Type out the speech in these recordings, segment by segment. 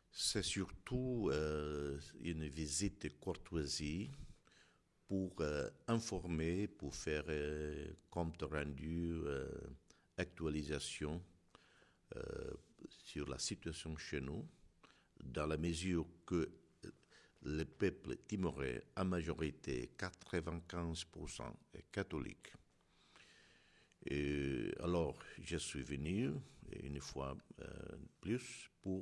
C'est surtout une visite courtoisie pour informer, pour faire compte rendu, actualisation euh, sur la situation chez nous, dans la mesure que le peuple timorais, à majorité 95%, est catholique. Et alors, je suis venu une fois plus pour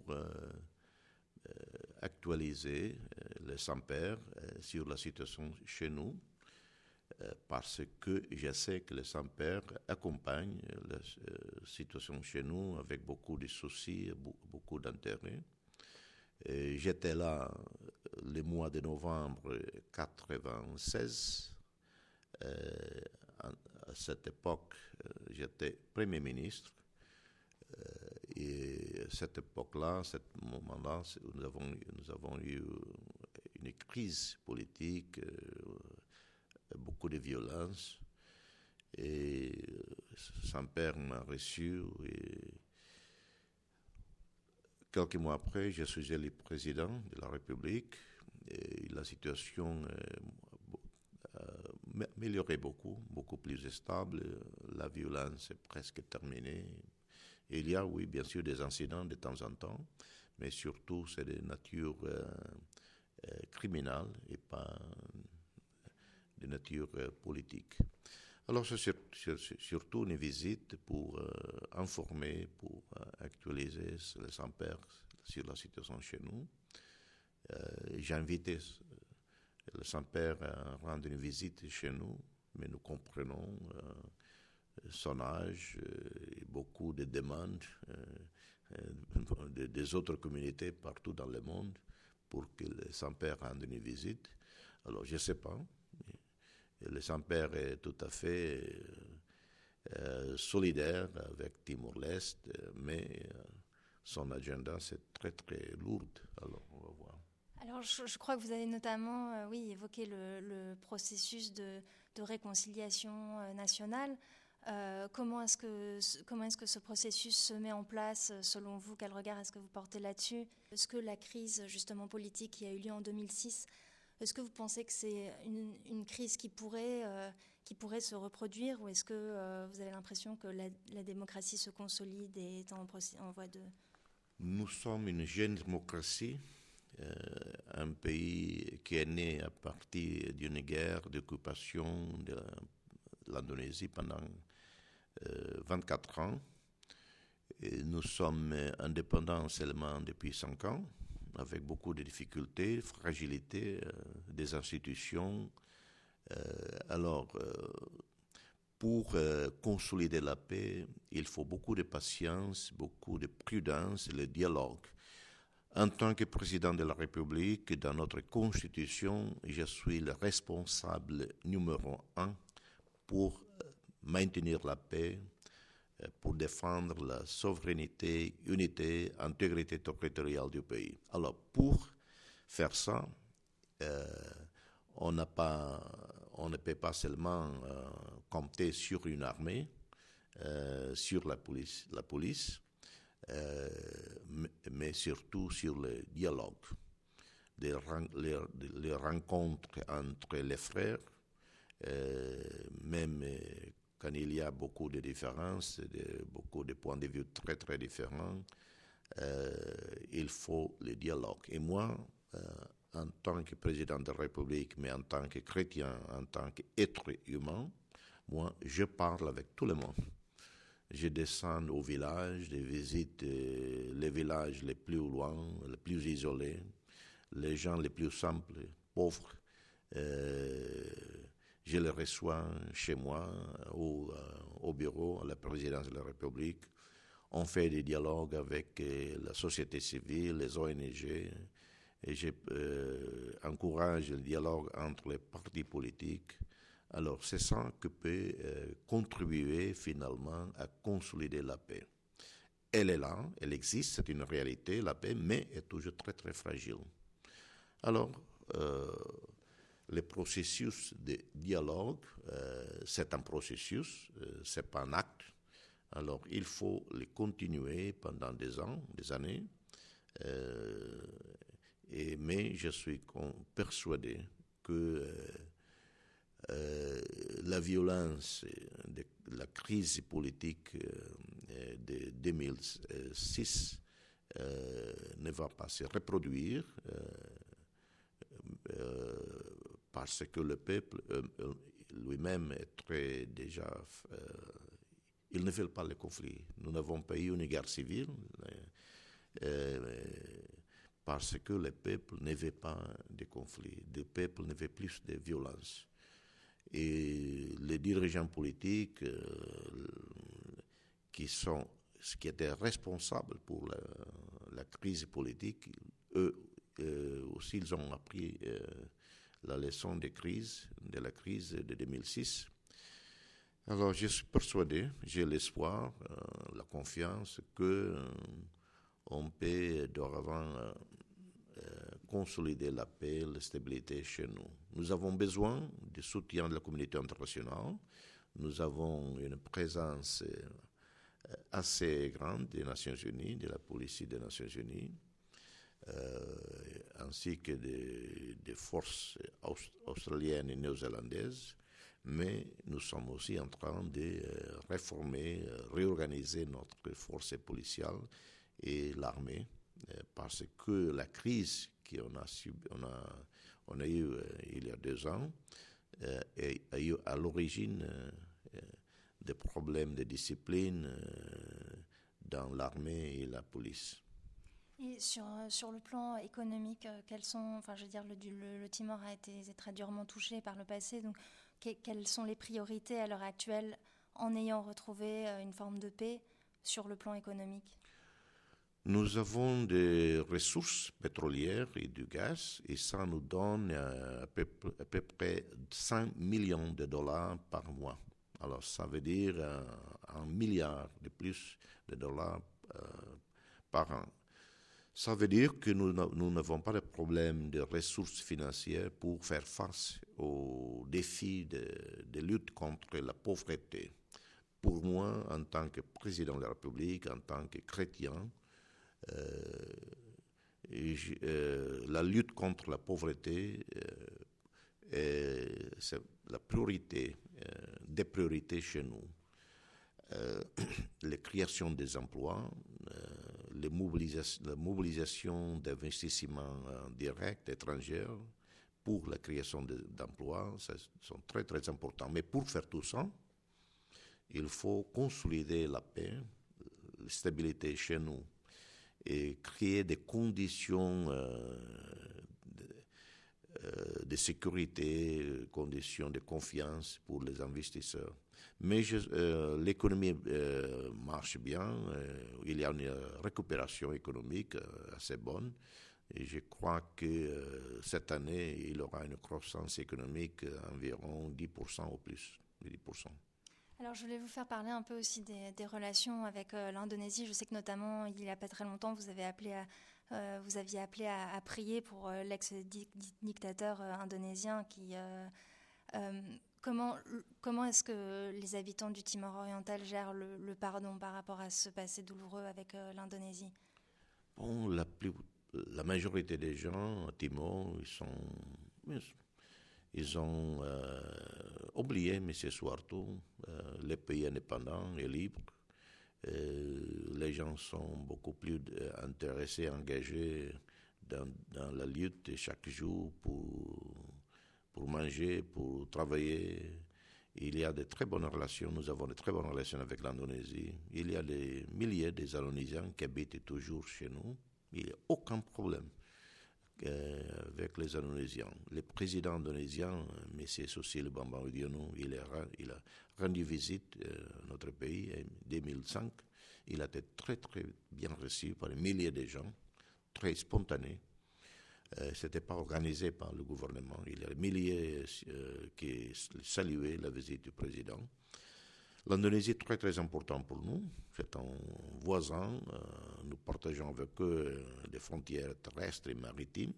actualiser le Saint-Père sur la situation chez nous, parce que je sais que le Saint-Père accompagne la situation chez nous avec beaucoup de soucis, beaucoup d'intérêt. J'étais là le mois de novembre 1996. À cette époque, j'étais Premier ministre. Et à cette époque-là, à ce moment-là, nous avons eu une crise politique, beaucoup de violence. Et son père m'a reçu. Et quelques mois après, je suis élu président de la République. Et la situation amélioré beaucoup, beaucoup plus stable. La violence est presque terminée. Et il y a, oui, bien sûr, des incidents de temps en temps, mais surtout, c'est de nature criminelle et pas de nature politique. Alors, c'est surtout une visite pour informer, pour actualiser le Saint-Père sur la situation chez nous. J'ai invité le Saint-Père à rendre une visite chez nous, mais nous comprenons son âge et beaucoup de demandes des autres communautés partout dans le monde pour que le Saint-Père rende une visite. Alors, je ne sais pas. Le Saint-Père est tout à fait solidaire avec Timor-Leste, mais son agenda, c'est très, très lourd. Alors, on va voir. Alors, je crois que vous avez notamment évoqué le processus de réconciliation nationale. Comment est-ce que ce processus se met en place selon vous? Quel regard est-ce que vous portez là-dessus? Est-ce que la crise justement politique qui a eu lieu en 2006, est-ce que vous pensez que c'est une crise qui pourrait se reproduire, ou est-ce que vous avez l'impression que la démocratie se consolide et est en voie de... Nous sommes une jeune démocratie, un pays qui est né à partir d'une guerre d'occupation de l'Indonésie pendant 24 ans. Et nous sommes indépendants seulement depuis 5 ans, avec beaucoup de difficultés, fragilité des institutions. Pour consolider la paix, il faut beaucoup de patience, beaucoup de prudence, le dialogue. En tant que président de la République, dans notre Constitution, je suis le responsable numéro 1 pour maintenir la paix, pour défendre la souveraineté, unité, intégrité territoriale du pays. Alors, pour faire ça, on ne peut pas seulement compter sur une armée, sur la police, mais surtout sur le dialogue, les rencontres entre les frères, même quand il y a beaucoup de différences, beaucoup de points de vue très très différents, il faut le dialogue. Et moi, en tant que président de la République, mais en tant que chrétien, en tant qu'être humain, moi, je parle avec tout le monde. Je descends au village, je visite les villages les plus loin, les plus isolés, les gens les plus simples, pauvres. Je les reçois chez moi, au bureau, à la présidence de la République. On fait des dialogues avec la société civile, les ONG, et j'encourage le dialogue entre les partis politiques. Alors, c'est ça qui peut contribuer finalement à consolider la paix. Elle est là, elle existe, c'est une réalité, la paix, mais elle est toujours très très fragile. Alors, le processus de dialogue, c'est un processus, c'est pas un acte. Alors, il faut le continuer pendant des ans, des années. Mais je suis persuadé que la violence de la crise politique de 2006 ne va pas se reproduire parce que le peuple lui-même est très déjà... il ne veut pas le conflit. Nous n'avons pas eu une guerre civile parce que le peuple ne veut pas de conflit. Le peuple ne veut plus de violence. Et les dirigeants politiques qui étaient responsables pour la crise politique, eux aussi, ils ont appris la leçon de la crise de 2006. Alors, je suis persuadé, j'ai l'espoir, la confiance qu'on peut dorénavant consolider la paix, la stabilité chez nous. Nous avons besoin du soutien de la communauté internationale. Nous avons une présence assez grande des Nations Unies, de la police des Nations Unies, ainsi que des forces australiennes et néo-zélandaises. Mais nous sommes aussi en train de réformer, réorganiser notre force policiale et l'armée, parce que la crise qu'on a eue il y a 2 ans a eu à l'origine des problèmes de discipline dans l'armée et la police. Et sur le plan économique, quels sont, enfin, je veux dire, le Timor a été très durement touché par le passé, donc quelles sont les priorités à l'heure actuelle en ayant retrouvé une forme de paix sur le plan économique? Nous avons des ressources pétrolières et du gaz, et ça nous donne à peu près 100 millions de dollars par mois. Alors ça veut dire 1 milliard de plus de dollars par an. Ça veut dire que nous n'avons pas de problème de ressources financières pour faire face aux défis de lutte contre la pauvreté. Pour moi, en tant que président de la République, en tant que chrétien, la lutte contre la pauvreté c'est la priorité, des priorités chez nous. La création des emplois, la mobilisation d'investissements directs étrangers pour la création d'emplois, ça sont très très importants. Mais pour faire tout ça, il faut consolider la paix, la stabilité chez nous et créer des conditions de sécurité, conditions de confiance pour les investisseurs. Mais l'économie marche bien, il y a une récupération économique assez bonne et je crois que cette année, il y aura une croissance économique environ 10% ou plus, 10%. Alors, je voulais vous faire parler un peu aussi des relations avec l'Indonésie. Je sais que notamment, il n'y a pas très longtemps, vous aviez appelé à prier pour l'ex-dictateur indonésien qui... Comment est-ce que les habitants du Timor oriental gèrent le pardon par rapport à ce passé douloureux avec l'Indonésie? Bon, la majorité des gens à Timor, ils ont oublié M. Suharto, le pays indépendant et libre. Les gens sont beaucoup plus intéressés, engagés dans la lutte chaque jour pour manger, pour travailler. Il y a de très bonnes relations, nous avons de très bonnes relations avec l'Indonésie. Il y a des milliers d'Indonésiens qui habitent toujours chez nous. Il n'y a aucun problème avec les Indonésiens. Le président indonésien, M. Susilo Bambang Yudhoyono, il a rendu visite à notre pays en 2005. Il a été très très bien reçu par des milliers de gens, très spontané. Ce n'était pas organisé par le gouvernement. Il y a des milliers qui saluaient la visite du président. L'Indonésie est très très important pour nous. C'est un voisin. Nous partageons avec eux des frontières terrestres et maritimes.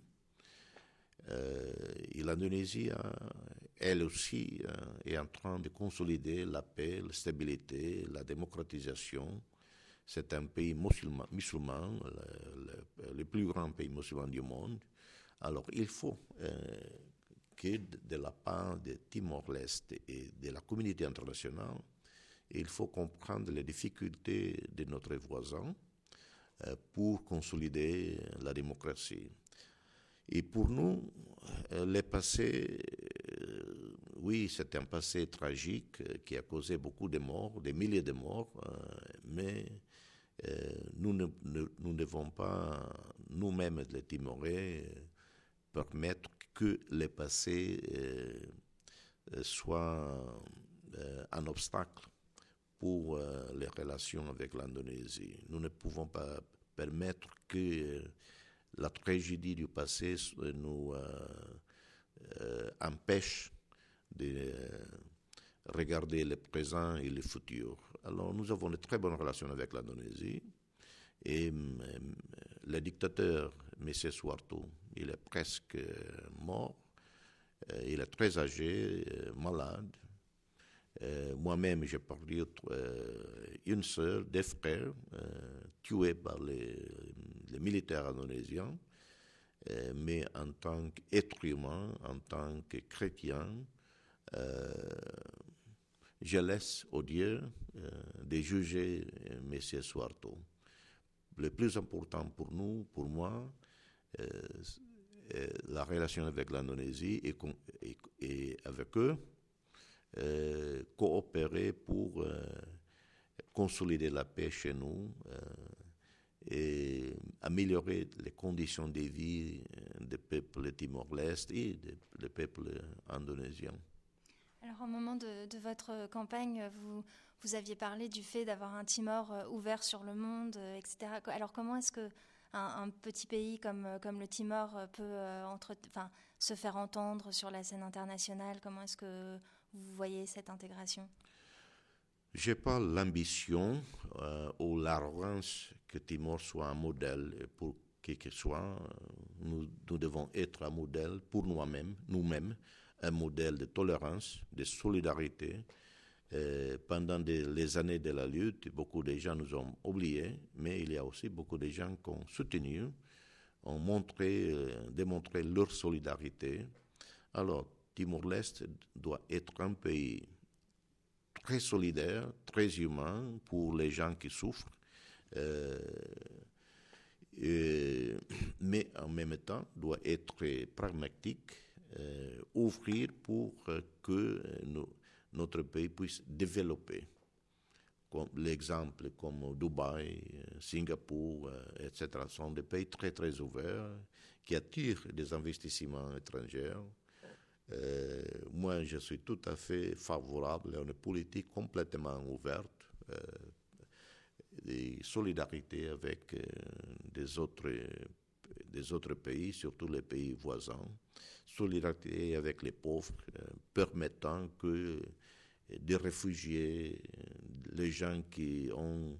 Et l'Indonésie, elle aussi, est en train de consolider la paix, la stabilité, la démocratisation. C'est un pays musulman, le plus grand pays musulman du monde. Alors, il faut que de la part de Timor-Leste et de la communauté internationale, il faut comprendre les difficultés de notre voisin pour consolider la démocratie. Et pour nous, le passé, oui, c'est un passé tragique qui a causé beaucoup de morts, des milliers de morts, mais nous ne devons pas, nous-mêmes les Timorais, permettre que le passé soit un obstacle pour les relations avec l'Indonésie. Nous ne pouvons pas permettre que la tragédie du passé nous empêche de regarder le présent et le futur. Alors nous avons de très bonnes relations avec l'Indonésie et le dictateur, M. Suharto, il est presque mort, il est très âgé, malade. Moi-même, j'ai perdu une sœur, des frères, tués par les militaires indonésiens. Mais en tant qu'être humain, en tant que chrétien, je laisse au Dieu de juger M. Suharto. Le plus important pour nous, pour moi, la relation avec l'Indonésie et avec eux, coopérer pour consolider la paix chez nous et améliorer les conditions de vie des peuples Timor-Leste et des peuples indonésiens. Alors, au moment de votre campagne, vous aviez parlé du fait d'avoir un Timor ouvert sur le monde, etc. Alors, comment est-ce qu'un petit pays comme le Timor peut se faire entendre sur la scène internationale? Comment est-ce que vous voyez cette intégration? Je n'ai pas l'ambition ou l'arrogance que Timor soit un modèle pour qui que soit. Nous devons être un modèle pour nous-mêmes, un modèle de tolérance, de solidarité. Pendant les années de la lutte, beaucoup de gens nous ont oubliés, mais il y a aussi beaucoup de gens qui ont soutenu, ont démontré leur solidarité. Alors, Timor-Leste doit être un pays très solidaire, très humain pour les gens qui souffrent, mais en même temps doit être pragmatique, ouvrir pour que notre pays puisse développer. L'exemple comme Dubaï, Singapour, etc. sont des pays très très ouverts qui attirent des investissements étrangers. Moi, je suis tout à fait favorable à une politique complètement ouverte, de solidarité avec des autres pays, surtout les pays voisins, solidarité avec les pauvres, permettant que des réfugiés, les gens qui ont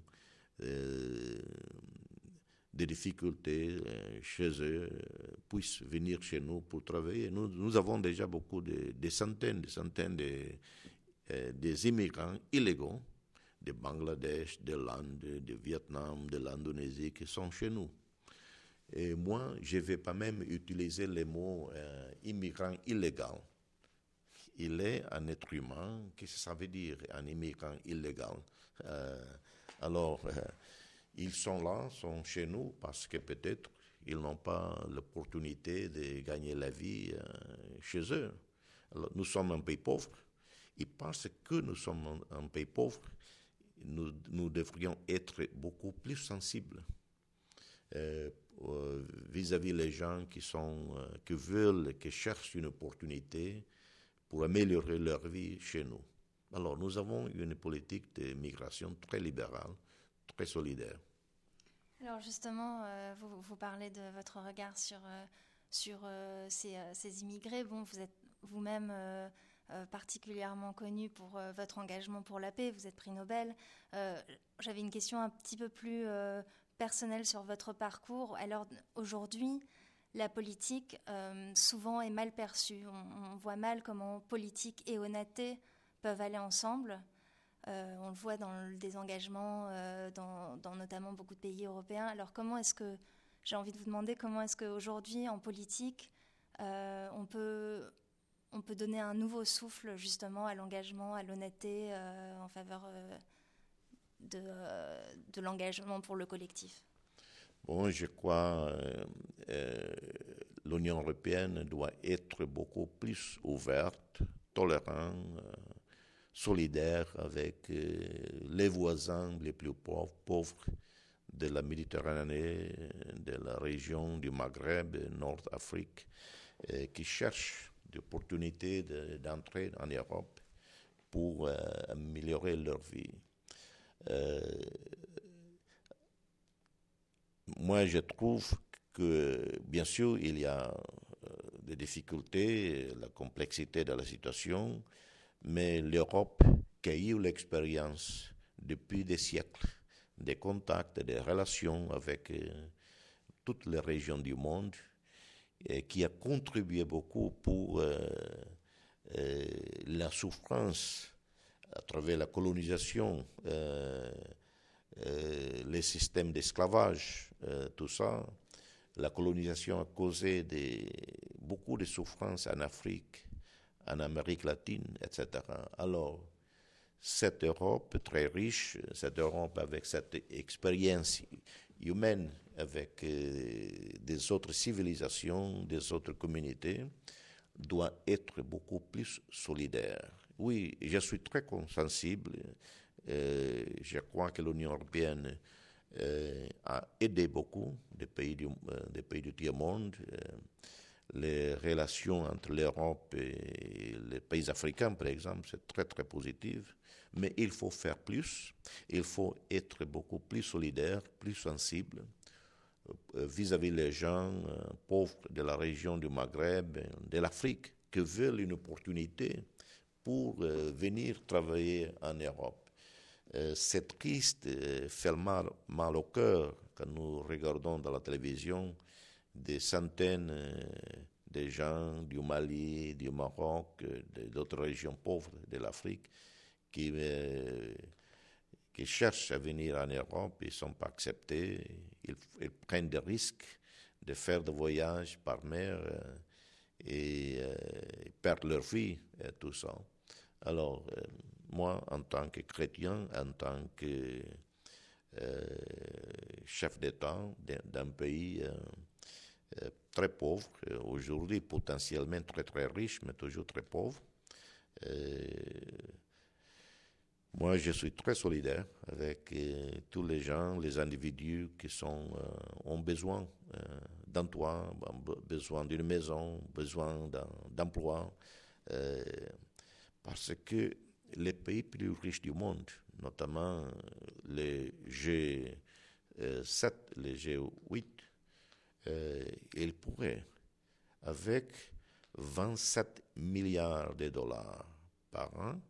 des difficultés chez eux puissent venir chez nous pour travailler. Nous avons déjà beaucoup des centaines des immigrants illégaux de Bangladesh, de l'Inde, du Vietnam, de l'Indonésie qui sont chez nous. Et moi, je ne vais pas même utiliser le mot immigrant illégal. Il est un être humain. Qu'est-ce que ça veut dire, un immigrant illégal? Ils sont là, sont chez nous parce que peut-être ils n'ont pas l'opportunité de gagner la vie chez eux. Alors, nous sommes un pays pauvre et parce que nous sommes un pays pauvre, nous devrions être beaucoup plus sensibles vis-à-vis les gens qui veulent, qui cherchent une opportunité pour améliorer leur vie chez nous. Alors, nous avons une politique de migration très libérale, très solidaire. Alors justement, vous parlez de votre regard sur ces immigrés. Bon, vous êtes vous-même particulièrement connu pour votre engagement pour la paix. Vous êtes prix Nobel. J'avais une question un petit peu plus personnelle sur votre parcours. Alors aujourd'hui, la politique souvent est mal perçue. On voit mal comment politique et honnêteté peuvent aller ensemble. On le voit dans le désengagement, dans notamment beaucoup de pays européens. Alors j'ai envie de vous demander comment est-ce qu'aujourd'hui, en politique, on peut donner un nouveau souffle justement à l'engagement, à l'honnêteté en faveur de l'engagement pour le collectif. Bon, je crois l'Union européenne doit être beaucoup plus ouverte, tolérante, solidaire avec les voisins les plus pauvres de la Méditerranée, de la région du Maghreb, Nord-Afrique, qui cherchent des opportunités d'entrer en Europe pour améliorer leur vie. Moi, je trouve que, bien sûr, il y a des difficultés, la complexité de la situation, mais l'Europe qui a eu l'expérience depuis des siècles, des contacts, des relations avec toutes les régions du monde, et qui a contribué beaucoup pour la souffrance à travers la colonisation, les systèmes d'esclavage, tout ça. La colonisation a causé beaucoup de souffrances en Afrique, en Amérique latine, etc. Alors, cette Europe très riche, cette Europe avec cette expérience humaine, avec des autres civilisations, des autres communautés, doit être beaucoup plus solidaire. Oui, je suis très sensible. Je crois que l'Union européenne a aidé beaucoup des pays du tiers-monde. Les relations entre l'Europe et les pays africains, par exemple, c'est très, très positif. Mais il faut faire plus. Il faut être beaucoup plus solidaire, plus sensible vis-à-vis des gens pauvres de la région du Maghreb, de l'Afrique, qui veulent une opportunité pour venir travailler en Europe. C'est triste, fait mal au cœur quand nous regardons dans la télévision des centaines de gens du Mali, du Maroc, d'autres régions pauvres de l'Afrique qui cherchent à venir en Europe, ils ne sont pas acceptés, ils prennent des risques de faire des voyages par mer et ils perdent leur vie, tout ça. Alors, moi, en tant que chrétien, en tant que chef d'État d'un pays très pauvre, aujourd'hui potentiellement très très riche, mais toujours très pauvre, moi, je suis très solidaire avec tous les gens, les individus qui ont besoin d'un toit, besoin d'une maison, besoin d'emploi, parce que les pays plus riches du monde, notamment les G7, les G8, ils pourraient, avec 27 milliards de dollars par an,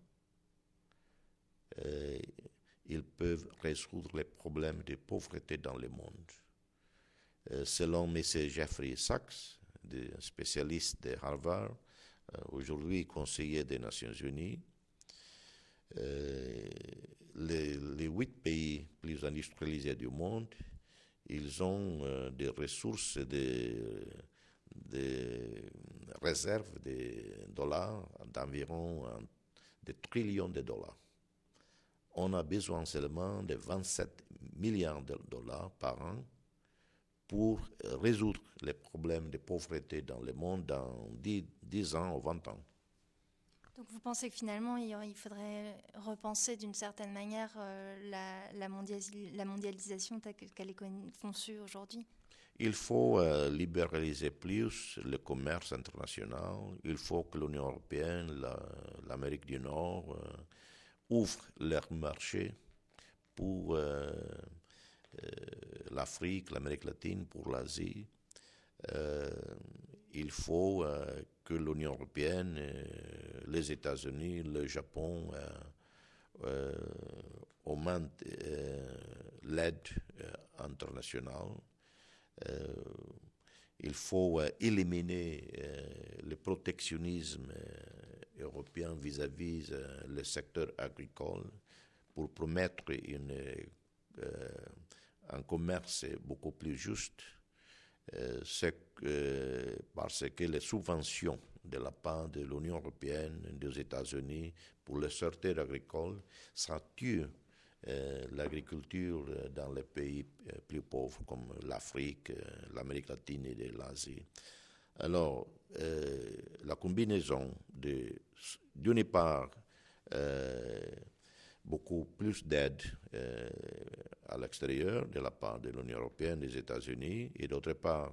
ils peuvent résoudre les problèmes de pauvreté dans le monde. Selon M. Jeffrey Sachs, spécialiste de Harvard, aujourd'hui conseiller des Nations Unies, les 8 pays plus industrialisés du monde, ils ont des ressources, des réserves de dollars d'environ des trillions de dollars. On a besoin seulement de 27 milliards de dollars par an pour résoudre les problèmes de pauvreté dans le monde dans 10 ans ou 20 ans. Donc vous pensez que finalement, il faudrait repenser d'une certaine manière la mondialisation telle qu'elle est conçue aujourd'hui? Il faut libéraliser plus le commerce international. Il faut que l'Union européenne, l'Amérique du Nord ouvrent leur marché pour l'Afrique, l'Amérique latine, pour l'Asie. Il faut que l'Union européenne, les États-Unis, le Japon augmentent l'aide internationale. Il faut éliminer le protectionnisme européen vis-à-vis le secteur agricole pour promettre un commerce beaucoup plus juste, parce que les subventions de la part de l'Union européenne, des États-Unis pour le secteur agricole saturent l'agriculture dans les pays plus pauvres comme l'Afrique, l'Amérique latine et l'Asie. Alors, la combinaison d'une part, beaucoup plus d'aide à l'extérieur de la part de l'Union européenne, des États-Unis, et d'autre part,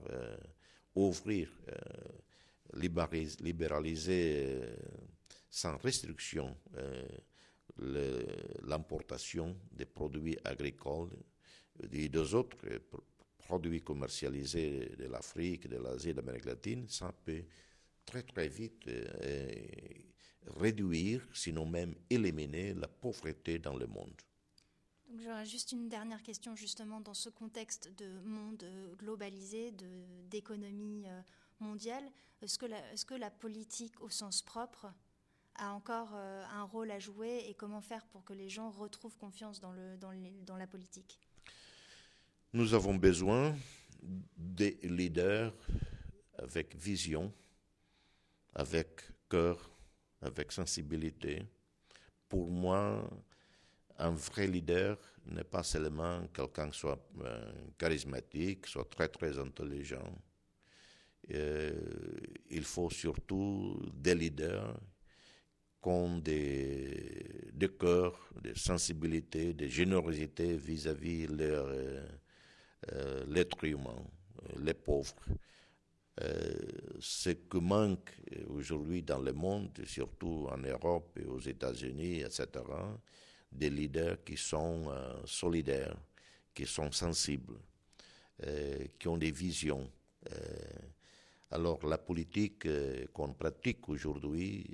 libéraliser sans restriction l'importation des produits agricoles et des autres produits commercialisés de l'Afrique, de l'Asie et de l'Amérique latine, ça peut très très vite réduire, sinon même éliminer la pauvreté dans le monde. Donc j'aurais juste une dernière question justement dans ce contexte de monde globalisé, d'économie mondiale. Est-ce que la politique au sens propre a encore un rôle à jouer et comment faire pour que les gens retrouvent confiance dans la politique? Nous avons besoin des leaders avec vision, avec cœur, avec sensibilité. Pour moi, un vrai leader n'est pas seulement quelqu'un qui soit charismatique, soit très très intelligent. Il faut surtout des leaders qui ont des cœurs, des sensibilités, des générosités vis-à-vis l'être humain, les pauvres. Ce que manque aujourd'hui dans le monde, surtout en Europe et aux États-Unis, etc., des leaders qui sont solidaires, qui sont sensibles, qui ont des visions. Alors la politique qu'on pratique aujourd'hui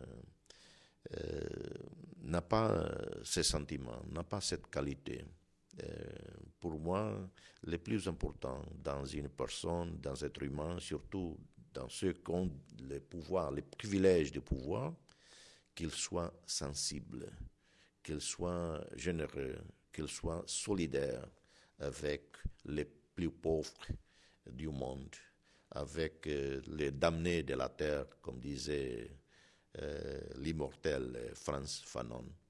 n'a pas ces sentiments, n'a pas cette qualité. Pour moi, le plus important dans une personne, dans un être humain, surtout dans ceux qui ont le pouvoir, les privilèges de pouvoir, qu'ils soient sensibles, qu'ils soient généreux, qu'ils soient solidaires avec les plus pauvres du monde, avec les damnés de la terre, comme disait l'immortel Frantz Fanon.